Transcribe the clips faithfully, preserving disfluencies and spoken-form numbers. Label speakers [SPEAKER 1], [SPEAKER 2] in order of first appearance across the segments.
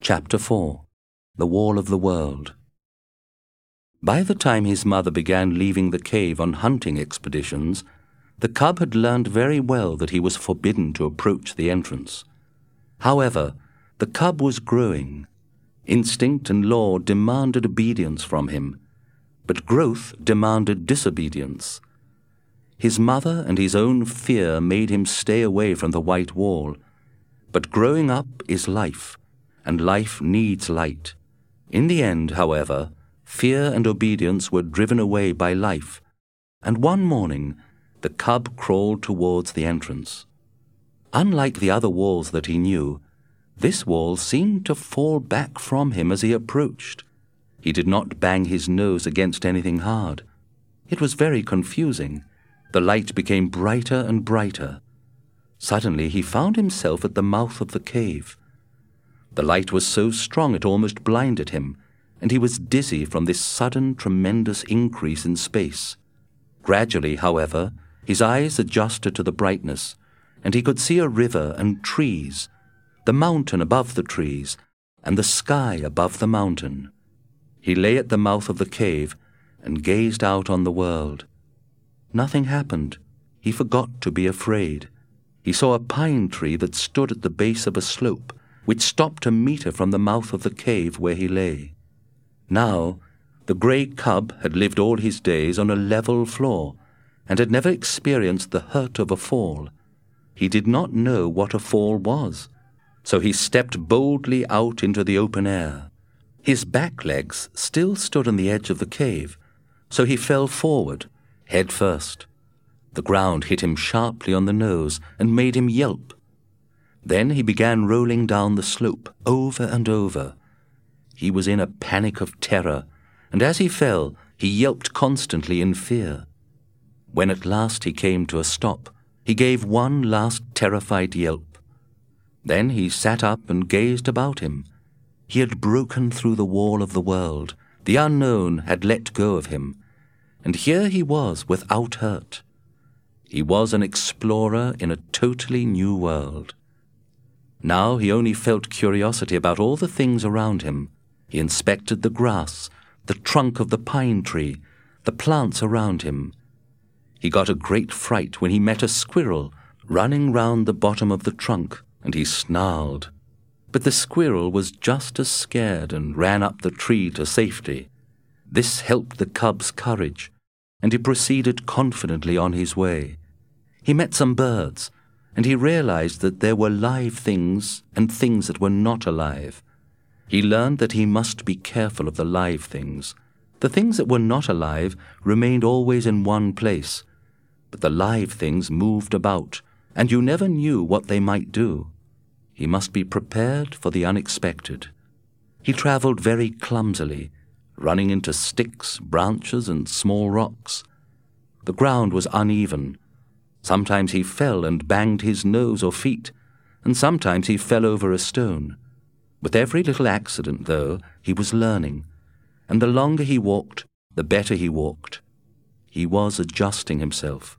[SPEAKER 1] Chapter four. The Wall of the World. By the time his mother began leaving the cave on hunting expeditions, the cub had learned very well that he was forbidden to approach the entrance. However, the cub was growing. Instinct and law demanded obedience from him, but growth demanded disobedience. His mother and his own fear made him stay away from the white wall, but growing up is life, and life needs light. In the end, however, fear and obedience were driven away by life, and one morning the cub crawled towards the entrance. Unlike the other walls that he knew, this wall seemed to fall back from him as he approached. He did not bang his nose against anything hard. It was very confusing. The light became brighter and brighter. Suddenly he found himself at the mouth of the cave. The light was so strong it almost blinded him, and he was dizzy from this sudden, tremendous increase in space. Gradually, however, his eyes adjusted to the brightness, and he could see a river and trees, the mountain above the trees, and the sky above the mountain. He lay at the mouth of the cave and gazed out on the world. Nothing happened. He forgot to be afraid. He saw a pine tree that stood at the base of a slope, which stopped a meter from the mouth of the cave where he lay. Now, the grey cub had lived all his days on a level floor, and had never experienced the hurt of a fall. He did not know what a fall was, so he stepped boldly out into the open air. His back legs still stood on the edge of the cave, so he fell forward, head first. The ground hit him sharply on the nose and made him yelp. Then he began rolling down the slope, over and over. He was in a panic of terror, and as he fell, he yelped constantly in fear. When at last he came to a stop, he gave one last terrified yelp. Then he sat up and gazed about him. He had broken through the wall of the world. The unknown had let go of him, and here he was without hurt. He was an explorer in a totally new world. Now he only felt curiosity about all the things around him. He inspected the grass, the trunk of the pine tree, the plants around him. He got a great fright when he met a squirrel running round the bottom of the trunk, and he snarled. But the squirrel was just as scared and ran up the tree to safety. This helped the cub's courage, and he proceeded confidently on his way. He met some birds, and he realized that there were live things and things that were not alive. He learned that he must be careful of the live things. The things that were not alive remained always in one place, but the live things moved about, and you never knew what they might do. He must be prepared for the unexpected. He traveled very clumsily, running into sticks, branches, and small rocks. The ground was uneven. Sometimes he fell and banged his nose or feet, and sometimes he fell over a stone. With every little accident, though, he was learning, and the longer he walked, the better he walked. He was adjusting himself.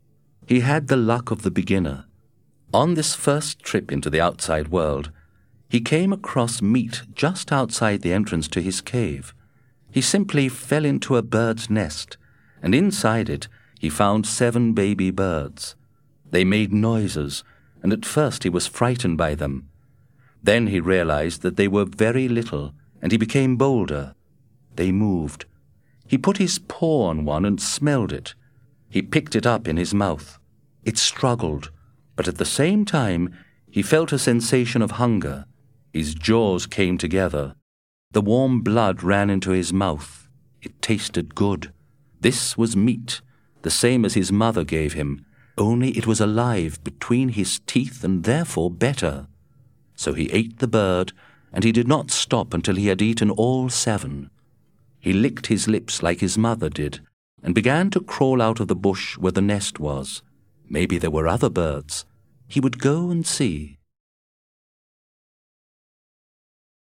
[SPEAKER 1] He had the luck of the beginner. On this first trip into the outside world, he came across meat just outside the entrance to his cave. He simply fell into a bird's nest, and inside it he found seven baby birds. They made noises, and at first he was frightened by them. Then he realized that they were very little, and he became bolder. They moved. He put his paw on one and smelled it. He picked it up in his mouth. It struggled, but at the same time he felt a sensation of hunger. His jaws came together. The warm blood ran into his mouth. It tasted good. This was meat, the same as his mother gave him, only it was alive between his teeth and therefore better. So he ate the bird, and he did not stop until he had eaten all seven. He licked his lips like his mother did, and began to crawl out of the bush where the nest was. Maybe there were other birds. He would go and see.